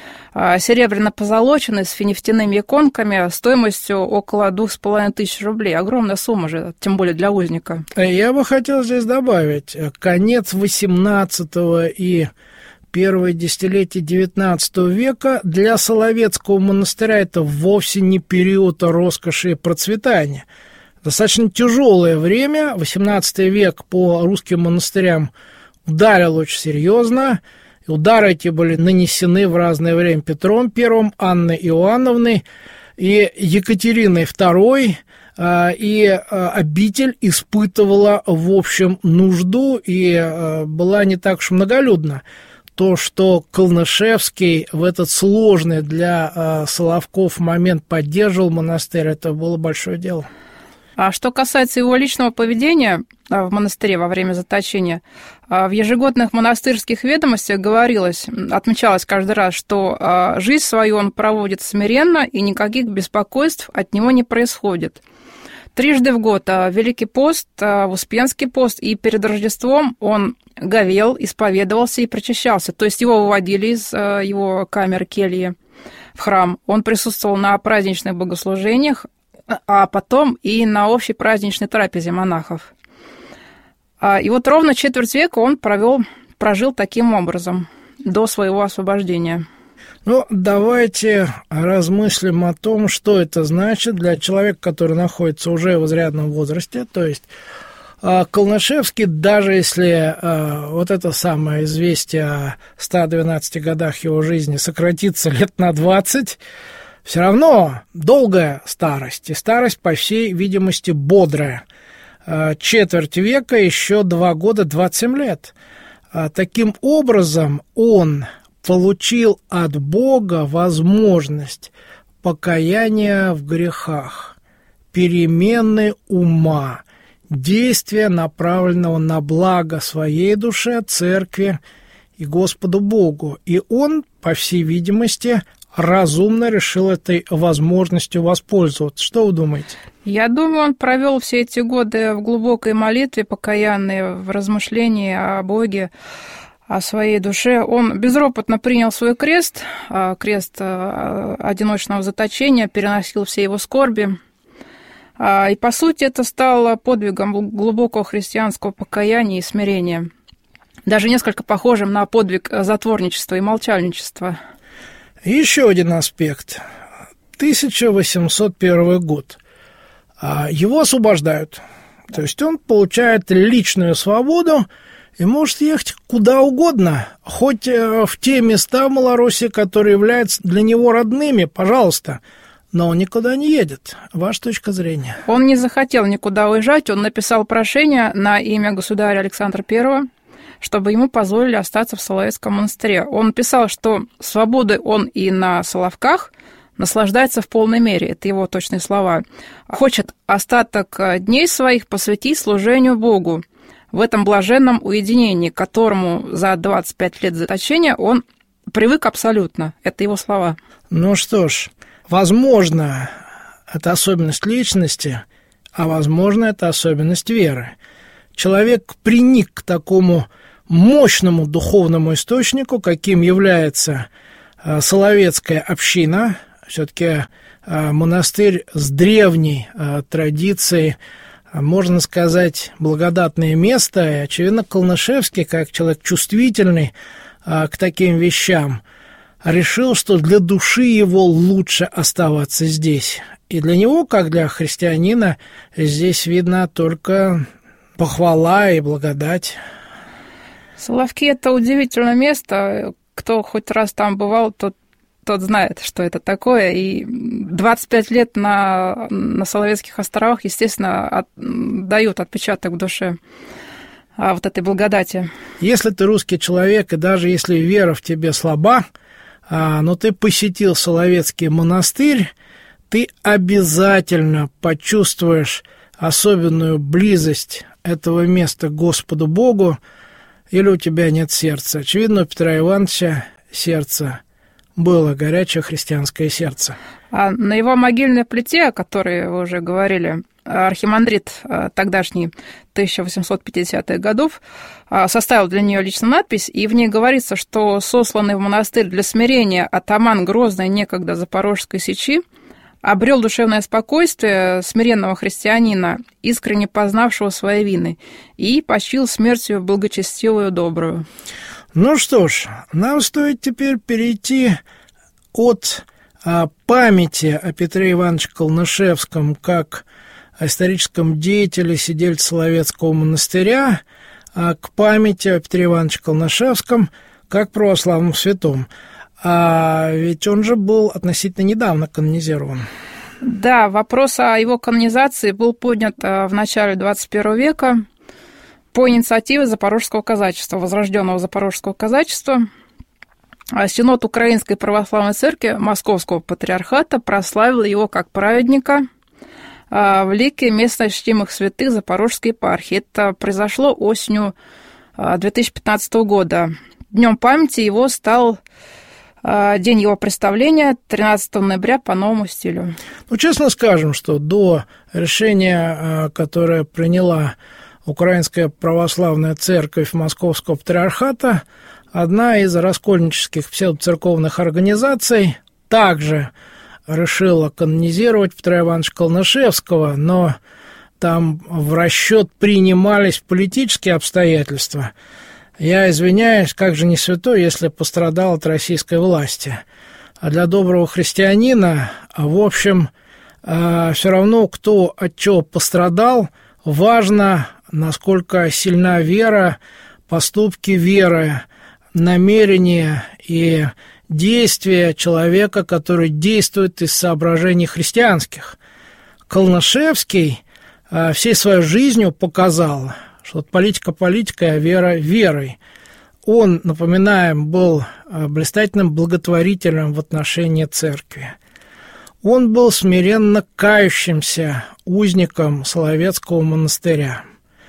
серебряно-позолоченный с нефтяными иконками стоимостью около двух с половиной тысяч рублей. Огромная сумма же, тем более для узника. Я бы хотел здесь добавить, конец восемнадцатого и первое десятилетие девятнадцатого века для Соловецкого монастыря это вовсе не период роскоши и процветания. Достаточно тяжелое время, восемнадцатый век по русским монастырям ударил очень серьезно. Удары эти были нанесены в разное время Петром Первым, Анной Иоанновной и Екатериной Второй, и обитель испытывала, в общем, нужду и была не так уж многолюдна. То, что Колнышевский в этот сложный для Соловков момент поддерживал монастырь, это было большое дело. А что касается его личного поведения в монастыре во время заточения, в ежегодных монастырских ведомостях говорилось, отмечалось каждый раз, что жизнь свою он проводит смиренно и никаких беспокойств от него не происходит. Трижды в год, в Великий пост, в Успенский пост и перед Рождеством он говел, исповедовался и причащался. То есть его выводили из его камеры кельи в храм. Он присутствовал на праздничных богослужениях, а потом и на общей праздничной трапезе монахов. И вот ровно четверть века он провел, прожил таким образом до своего освобождения. Ну, давайте размыслим о том, что это значит для человека, который находится уже в изрядном возрасте. То есть Колнышевский, даже если вот это самое известие о ста двенадцати годах его жизни сократится лет на двадцать, все равно долгая старость, и старость, по всей видимости, бодрая. Четверть века, еще два года, двадцать семь лет. Таким образом, он получил от Бога возможность покаяния в грехах, перемены ума, действия, направленного на благо своей душе, церкви и Господу Богу. И он, по всей видимости, разумно решил этой возможностью воспользоваться. Что вы думаете? Я думаю, он провел все эти годы в глубокой молитве, покаянной, в размышлении о Боге, о своей душе. Он безропотно принял свой крест, крест одиночного заточения, переносил все его скорби. И, по сути, это стало подвигом глубокого христианского покаяния и смирения, даже несколько похожим на подвиг затворничества и молчальничества. Еще один аспект. тысяча восемьсот первый год. Его освобождают. То есть он получает личную свободу и может ехать куда угодно, хоть в те места в Малороссии, которые являются для него родными, пожалуйста. Но он никуда не едет. Ваша точка зрения? Он не захотел никуда уезжать. Он написал прошение на имя государя Александра Первого, чтобы ему позволили остаться в Соловецком монастыре. Он писал, что свободы он и на Соловках наслаждается в полной мере. Это его точные слова. Хочет остаток дней своих посвятить служению Богу в этом блаженном уединении, к которому за двадцать пять лет заточения он привык абсолютно. Это его слова. Ну что ж, возможно, это особенность личности, а возможно, это особенность веры. Человек приник к такому мощному духовному источнику, каким является Соловецкая община, все-таки монастырь с древней традицией, можно сказать, благодатное место, и, очевидно, Колнышевский, как человек чувствительный к таким вещам, решил, что для души его лучше оставаться здесь. И для него, как для христианина, здесь видно только похвала и благодать. Соловки – это удивительное место. Кто хоть раз там бывал, тот, тот знает, что это такое. И двадцать пять лет на, на Соловецких островах, естественно, от, дают отпечаток в душе а, вот этой благодати. Если ты русский человек, и даже если вера в тебе слаба, а, но ты посетил Соловецкий монастырь, ты обязательно почувствуешь особенную близость этого места к Господу Богу, или у тебя нет сердца. Очевидно, у Петра Ивановича сердце было, горячее христианское сердце. А на его могильной плите, о которой вы уже говорили, архимандрит тогдашний тысяча восемьсот пятидесятых годов составил для нее лично надпись, и в ней говорится, что сосланный в монастырь для смирения атаман Грозной некогда Запорожской сечи обрел душевное спокойствие смиренного христианина, искренне познавшего свои вины, и почил смертью благочестивую добрую. Ну что ж, нам стоит теперь перейти от а, памяти о Петре Ивановиче Колнышевском как о историческом деятеле, сидельце Соловецкого монастыря, а, к памяти о Петре Ивановиче Колнышевском как православным святым. А ведь он же был относительно недавно канонизирован. Да, вопрос о его канонизации был поднят в начале двадцать первого века по инициативе Запорожского казачества, возрожденного Запорожского казачества. Синод Украинской православной церкви Московского патриархата прославил его как праведника в лике местно чтимых святых Запорожской епархии. Это произошло осенью две тысячи пятнадцатого года. Днем памяти его стал день его представления тринадцатого ноября по новому стилю. Ну, честно скажем, что до решения, которое приняла Украинская православная церковь Московского патриархата, одна из раскольнических псевдоцерковных организаций также решила канонизировать Петра Ивановича Калнышевского, но там в расчет принимались политические обстоятельства. Я извиняюсь, как же не святой, если пострадал от российской власти. А для доброго христианина, в общем, все равно, кто от чего пострадал, важно, насколько сильна вера, поступки веры, намерения и действия человека, который действует из соображений христианских. Калнышевский всей своей жизнью показал, что политика политикой, а вера верой. Он, напоминаем, был блистательным благотворителем в отношении церкви. Он был смиренно кающимся узником Соловецкого монастыря.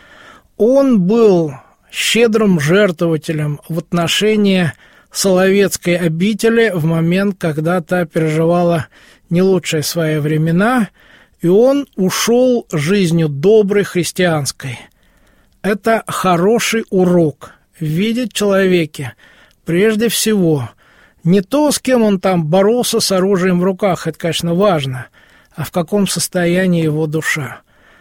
Он был щедрым жертвователем в отношении Соловецкой обители в момент, когда та переживала не лучшие свои времена, и он ушел жизнью доброй христианской. Это хороший урок – видеть в человеке прежде всего не то, с кем он там боролся с оружием в руках, это, конечно, важно, а в каком состоянии его душа.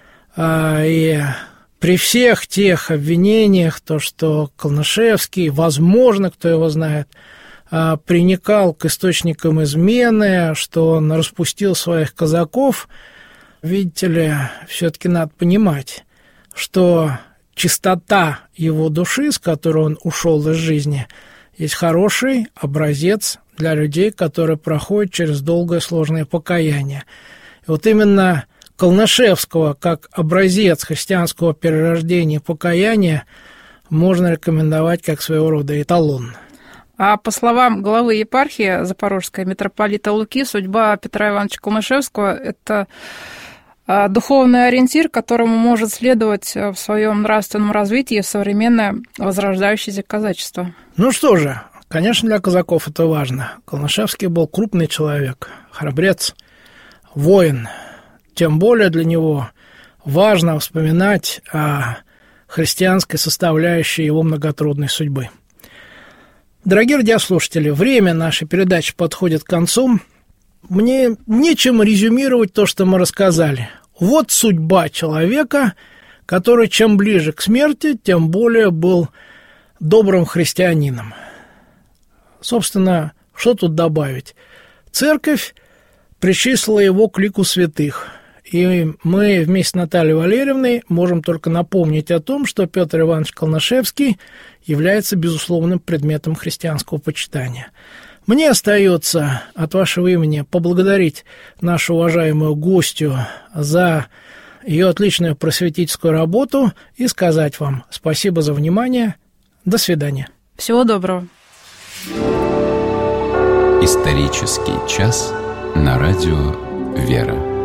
И при всех тех обвинениях, то, что Калнышевский, возможно, кто его знает, приникал к источникам измены, что он распустил своих казаков, видите ли, все-таки надо понимать, что чистота его души, с которой он ушел из жизни, есть хороший образец для людей, которые проходят через долгое сложное покаяние. И вот именно Калнышевского как образец христианского перерождения и покаяния можно рекомендовать как своего рода эталон. А по словам главы епархии Запорожской митрополита Луки, судьба Петра Ивановича Калнышевского – это духовный ориентир, которому может следовать в своем нравственном развитии современное возрождающееся казачество. Ну что же, конечно, для казаков это важно. Калнышевский был крупный человек, храбрец, воин. Тем более для него важно вспоминать о христианской составляющей его многотрудной судьбы. Дорогие радиослушатели, время нашей передачи подходит к концу. Мне нечем резюмировать то, что мы рассказали. Вот судьба человека, который чем ближе к смерти, тем более был добрым христианином. Собственно, что тут добавить? Церковь причислила его к лику святых. И мы вместе с Натальей Валерьевной можем только напомнить о том, что Петр Иванович Калнышевский является безусловным предметом христианского почитания. Мне остается от вашего имени поблагодарить нашу уважаемую гостью за ее отличную просветительскую работу и сказать вам спасибо за внимание. До свидания. Всего доброго. Исторический час на радио «Вера».